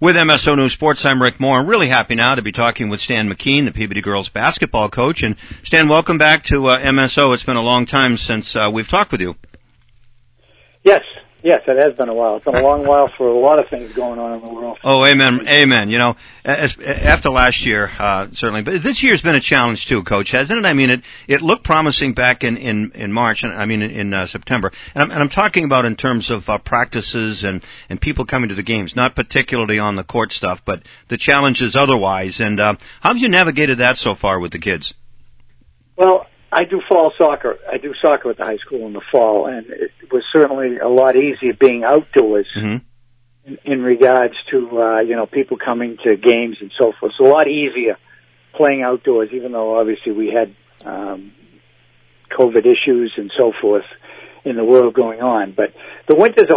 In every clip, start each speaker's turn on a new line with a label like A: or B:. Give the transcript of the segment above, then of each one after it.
A: With MSO News Sports, I'm Rick Moore. I'm really happy now to be talking with Stan McKeen, the Peabody girls basketball coach. And Stan, welcome back to MSO. It's been a long time since we've talked with you.
B: Yes, it has been a while. It's been a long while for a lot of things going on in the world.
A: Oh, amen. You know, after last year, certainly, but this year's been a challenge too, Coach, hasn't it? I mean, it looked promising back in March, and I mean in September, and I'm talking about in terms of practices and people coming to the games, not particularly on the court stuff, but the challenges otherwise. And how have you navigated that so far with the kids?
B: Well, I do fall soccer. I do soccer at the high school in the fall, and it was certainly a lot easier being outdoors in regards to, people coming to games and so forth. So a lot easier playing outdoors, even though obviously we had COVID issues and so forth in the world going on. But the winter's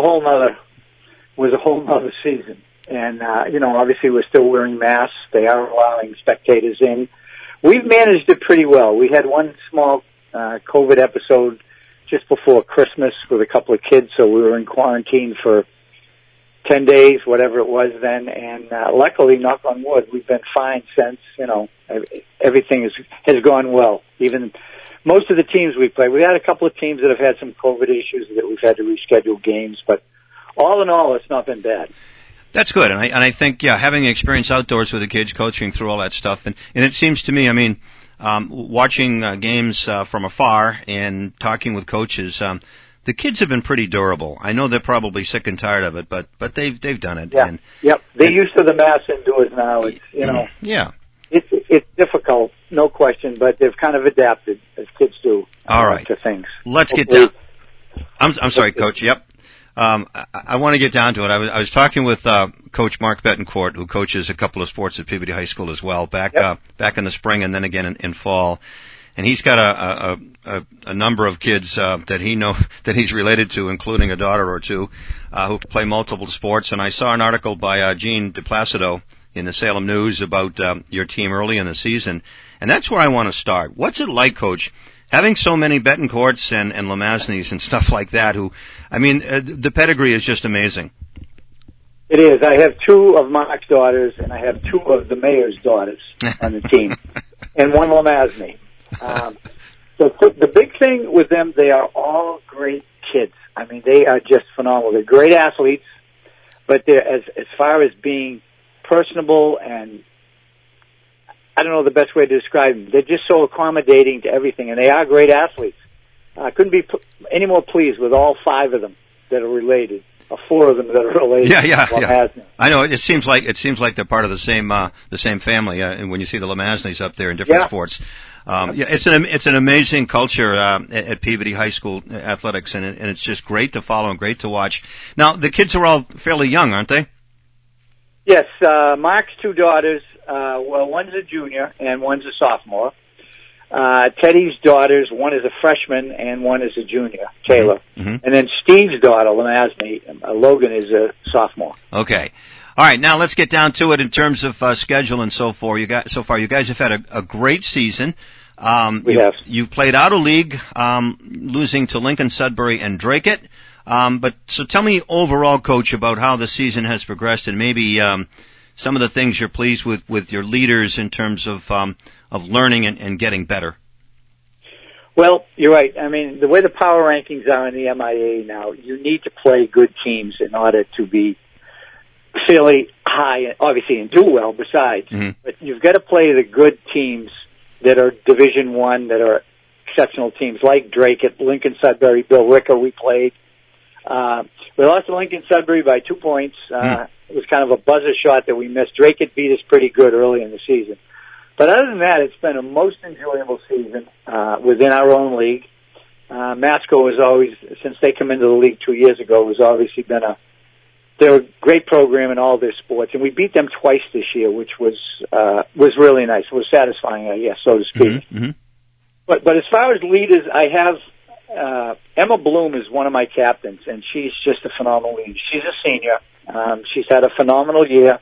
B: was a whole nother season. And, obviously we're still wearing masks. They are allowing spectators in. We've managed it pretty well. We had one small COVID episode just before Christmas with a couple of kids, so we were in quarantine for 10 days, whatever it was then, and luckily, knock on wood, we've been fine since. Everything has gone well. Even most of the teams we play, we had a couple of teams that have had some COVID issues that we've had to reschedule games, but all in all, it's not been bad.
A: That's good, and I think, having experience outdoors with the kids, coaching through all that stuff, and it seems to me, I mean, watching games from afar and talking with coaches, the kids have been pretty durable. I know they're probably sick and tired of it, but they've done it.
B: Yeah, they're used to the mass indoors now. It's difficult, no question, but they've kind of adapted as kids do.
A: All right,
B: to things.
A: Let's get down. I'm sorry, Coach. Yep. I want to get down to it. I was talking with Coach Mark Betancourt, who coaches a couple of sports at Peabody High School as well, back in the spring and then again in fall. And he's got a number of kids that he's related to, including a daughter or two, who play multiple sports. And I saw an article by Gene DePlacido in the Salem News about your team early in the season, and that's where I want to start. What's it like, Coach, having so many Betancourts and Lemasnys and stuff like that? The pedigree is just amazing.
B: It is. I have two of Mark's daughters, and I have two of the mayor's daughters on the team, and one Lemasny. So the big thing with them, they are all great kids. I mean, they are just phenomenal. They're great athletes, but they're as far as being personable, and I don't know the best way to describe them. They're just so accommodating to everything, and they are great athletes. I couldn't be any more pleased with all five of them that are related, or four of them that are related.
A: Yeah. I know it seems like they're part of the same family. And when you see the Lemasnys up there in different sports, it's an amazing culture at Peabody High School athletics, and it's just great to follow and great to watch. Now the kids are all fairly young, aren't they?
B: Yes, Mark's two daughters. One's a junior and one's a sophomore. Teddy's daughters, one is a freshman and one is a junior, Taylor. Mm-hmm. And then Steve's daughter, Lemasny, Logan, is a sophomore.
A: Okay. All right, now let's get down to it in terms of schedule and so far. You guys have had a great season.
B: We have.
A: You've played out of league, losing to Lincoln, Sudbury, and Dracut. So tell me overall, Coach, about how the season has progressed and maybe some of the things you're pleased with your leaders in terms of learning and getting better.
B: Well, you're right. I mean, the way the power rankings are in the MIA now, you need to play good teams in order to be fairly high, obviously, and do well besides. Mm-hmm. But you've got to play the good teams that are Division I, that are exceptional teams like Dracut, Lincoln, Sudbury, Bill Ricker we played. We lost to Lincoln Sudbury by 2 points. It was kind of a buzzer shot that we missed. Dracut beat us pretty good early in the season. But other than that, it's been a most enjoyable season within our own league. Masco has always, since they come into the league 2 years ago, has obviously been they're a great program in all their sports, and we beat them twice this year, which was really nice. It was satisfying, I guess, so to speak.
A: Mm-hmm.
B: But as far as leaders, I have Emma Bloom is one of my captains, and she's just a phenomenal leader. She's a senior. She's had a phenomenal year,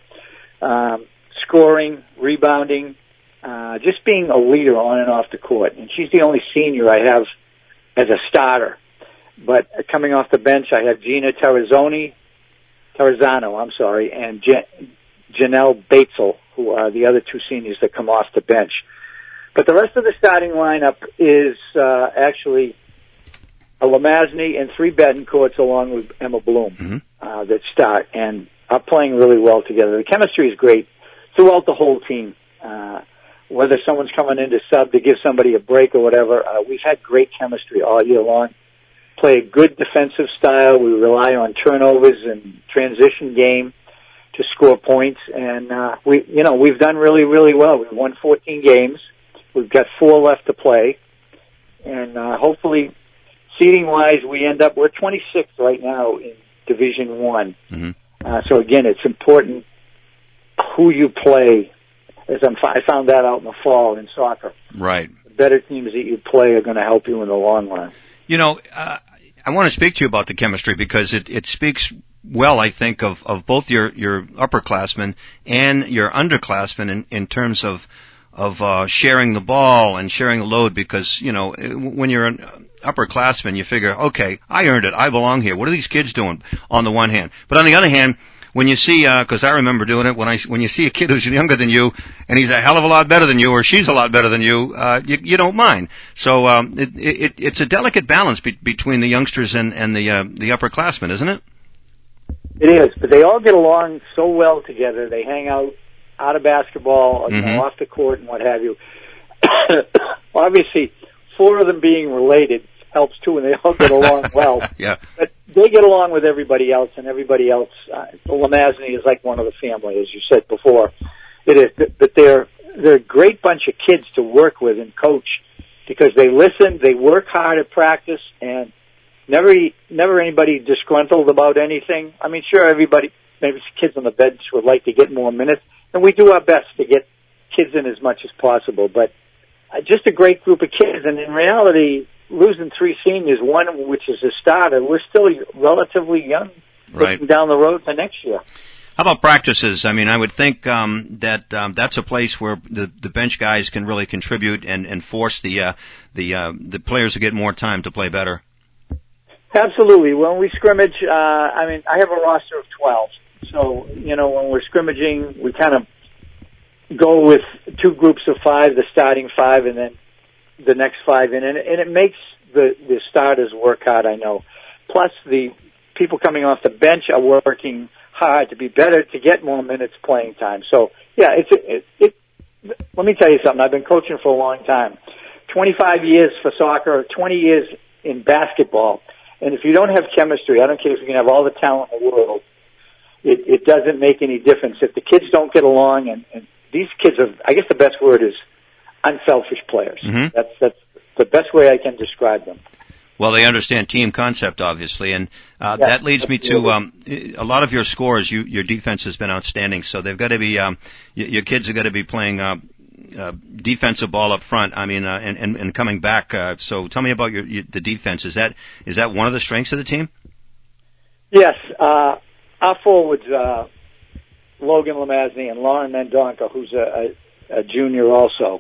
B: scoring, rebounding, just being a leader on and off the court. And she's the only senior I have as a starter. But coming off the bench, I have Gina Terrazzano, and Janelle Batesel, who are the other two seniors that come off the bench. But the rest of the starting lineup is actually a Lamazney and 3 Betancourts along with Emma Bloom that start and are playing really well together. The chemistry is great throughout the whole team. Whether someone's coming in to sub to give somebody a break or whatever, we've had great chemistry all year long. Play a good defensive style. We rely on turnovers and transition game to score points, and we've done really, really well. We've won 14 games. We've got 4 left to play, and hopefully, seeding-wise, we're 26th right now in Division One. So again, it's important who you play. I found that out in the fall in soccer.
A: Right.
B: The better teams that you play are going to help you in the long run.
A: You know, I want to speak to you about the chemistry because it speaks well, I think, of both your upperclassmen and your underclassmen in terms of sharing the ball and sharing the load, because, you know, when you're an upperclassman, you figure, okay, I earned it, I belong here. What are these kids doing on the one hand? But on the other hand, when you see, because I remember doing it, when you see a kid who's younger than you and he's a hell of a lot better than you, or she's a lot better than you, you don't mind. So it's a delicate balance between the youngsters and the upperclassmen, isn't it?
B: It is, but they all get along so well together. They hang out of basketball, off the court and what have you. Obviously, 4 of them being related helps too, and they all get along well.
A: Yeah.
B: But they get along with everybody else, and everybody else, Lamazney is like one of the family, as you said before. It is, but they're a great bunch of kids to work with and coach because they listen, they work hard at practice, and never anybody disgruntled about anything. I mean, sure, everybody, maybe kids on the bench would like to get more minutes, and we do our best to get kids in as much as possible, but just a great group of kids, and in reality, losing 3 seniors, one which is a starter, we're still relatively young, looking down the road to next year.
A: How about practices? I mean, I would think that that's a place where the bench guys can really contribute and force the players to get more time to play better.
B: Absolutely. When we scrimmage, I have a roster of 12. So, you know, when we're scrimmaging, we kind of go with 2 groups of 5, the starting 5, and then the next 5 in. And it makes the starters work hard, I know. Plus, the people coming off the bench are working hard to be better, to get more minutes playing time. So, yeah, let me tell you something. I've been coaching for a long time. 25 years for soccer, 20 years in basketball. And if you don't have chemistry, I don't care if you can have all the talent in the world, it doesn't make any difference. If the kids don't get along, and these kids are, I guess the best word is unselfish players. That's the best way I can describe them.
A: Well, they understand team concept, obviously, and that leads me to a lot of your scores. Your defense has been outstanding, so they've got to be your kids have got to be playing defensive ball up front. I mean, and coming back. So tell me about the defense. Is that one of the strengths of the team? Yes,
B: our forwards, Logan Lamazney and Lauren Mendonca, who's a junior also.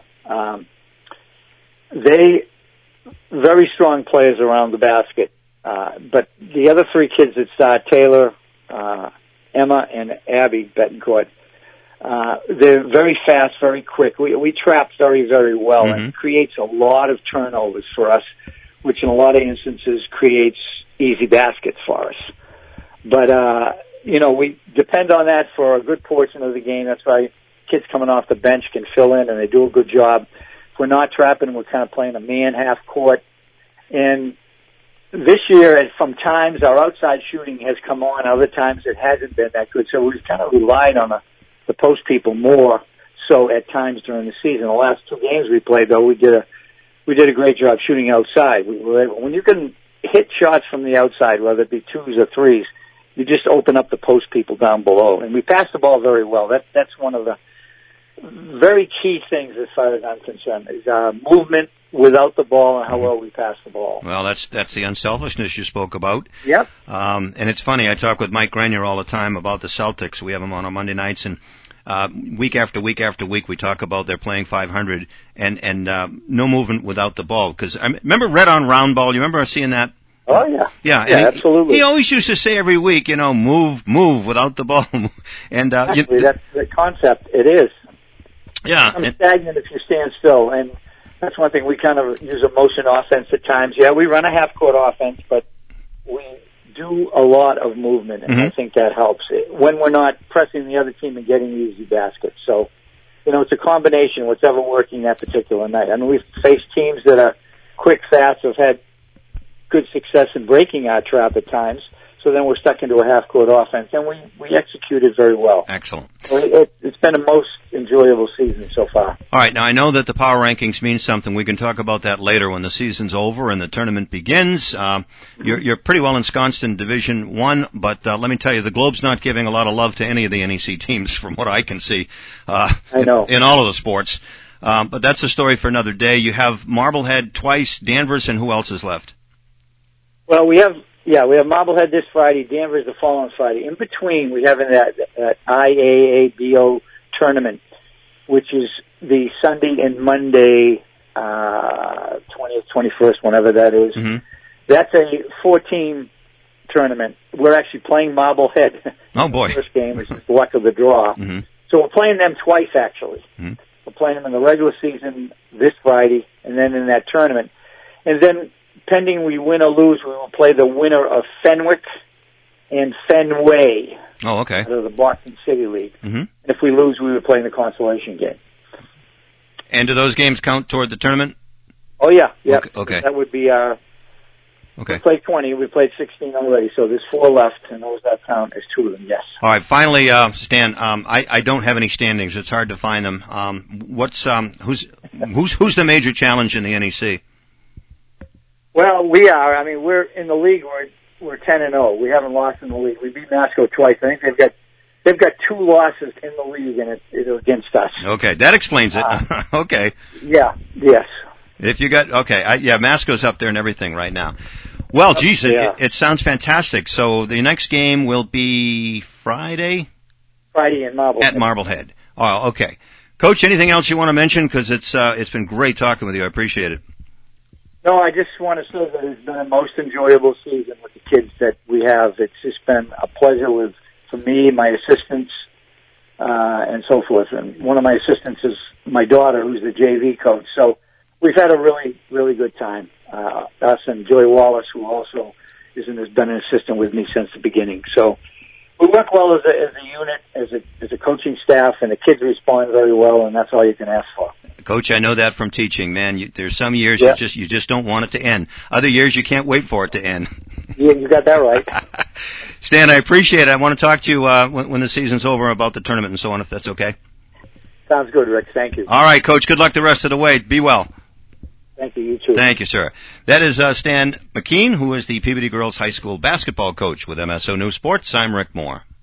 B: They very strong players around the basket. But the other 3 kids that start, Taylor, Emma, and Abby Betancourt, they're very fast, very quick. We trap very, very well, and it creates a lot of turnovers for us, which in a lot of instances creates easy baskets for us. But, we depend on that for a good portion of the game. That's why kids coming off the bench can fill in, and they do a good job. If we're not trapping, we're kind of playing a man half court. And this year, and from times, our outside shooting has come on. Other times, it hasn't been that good. So we've kind of relied on the post people more so at times during the season. The last 2 games we played, though, we did a great job shooting outside. When you can hit shots from the outside, whether it be 2s or 3s, you just open up the post people down below. And we pass the ball very well. That's one of the very key things as far as I'm concerned, is movement without the ball and how well we pass the ball.
A: Well, that's the unselfishness you spoke about.
B: Yep.
A: And it's funny, I talk with Mike Grenier all the time about the Celtics. We have him on Monday nights, and week after week after week we talk about they're playing 500 and no movement without the ball. Because I remember red on round ball. You remember seeing that
B: Oh yeah.
A: Yeah,
B: absolutely.
A: He always used to say every week, move without the ball. And
B: actually, that's the concept. It is.
A: Yeah.
B: I'm stagnant if you stand still, and that's one thing we kind of use a motion offense at times. Yeah, we run a half-court offense, but we do a lot of movement, and I think that helps when we're not pressing the other team and getting the easy baskets. So, it's a combination, whatever working that particular night. I mean, we've faced teams that are quick, fast, have had good success in breaking our trap at times. So then we're stuck into a half-court offense, and we executed very well.
A: Excellent.
B: So it's been a most enjoyable season so far.
A: All right, now I know that the power rankings mean something. We can talk about that later when the season's over and the tournament begins. You're pretty well ensconced in Division I, but let me tell you, the Globe's not giving a lot of love to any of the NEC teams from what I can see.
B: I know.
A: In all of the sports. But that's a story for another day. You have Marblehead twice, Danvers, and who else is left?
B: Well, we have Marblehead this Friday, Danvers the following Friday. In between, we have that IAABO tournament, which is the Sunday and Monday, 20th, 21st, whenever that is.
A: Mm-hmm.
B: That's a 4-team tournament. We're actually playing Marblehead.
A: Oh, boy.
B: The first game is just the luck of the draw.
A: Mm-hmm.
B: So we're playing them twice, actually.
A: Mm-hmm.
B: We're playing them in the regular season this Friday, and then in that tournament. And then, pending we win or lose, we will play the winner of Fenwick and Fenway.
A: Oh, okay.
B: Out of the Boston City League.
A: Mm-hmm. And
B: if we lose, we would play in the consolation game.
A: And do those games count toward the tournament?
B: Oh, yeah. Yep.
A: Okay.
B: That would be our...
A: Okay.
B: We played 20. We played 16 already, so there's 4 left, and those that count as 2 of them, yes.
A: All right. Finally, Stan, I don't have any standings. It's hard to find them. Who's the major challenge in the NEC?
B: Well, we are. I mean, we're in the league. We're 10-0. We haven't lost in the league. We beat Masco twice. I think they've got 2 losses in the league, and it's against us.
A: Okay, that explains it. Okay.
B: Yeah. Yes.
A: If you got Masco's up there and everything right now. Well, geez, it sounds fantastic. So the next game will be Friday. Friday
B: in Marblehead.
A: At Marblehead. Oh, okay. Coach, anything else you want to mention? Because it's been great talking with you. I appreciate it.
B: No, I just want to say that it's been a most enjoyable season with the kids that we have. It's just been a pleasure for me, my assistants, and so forth. And one of my assistants is my daughter, who's the JV coach. So we've had a really, really good time. Us and Joy Wallace, who also has been an assistant with me since the beginning. So we work well as a unit, as a coaching staff, and the kids respond very well, and that's all you can ask for.
A: Coach, I know that from teaching, man. There's some years you just don't want it to end. Other years you can't wait for it to end.
B: Yeah, you got that right.
A: Stan, I appreciate it. I want to talk to you when the season's over about the tournament and so on, if that's okay.
B: Sounds good, Rick. Thank you.
A: All right, Coach. Good luck the rest of the way. Be well.
B: Thank you. You too.
A: Thank you, sir. That is Stan McKeen, who is the Peabody Girls High School basketball coach with MSO News Sports. I'm Rick Moore.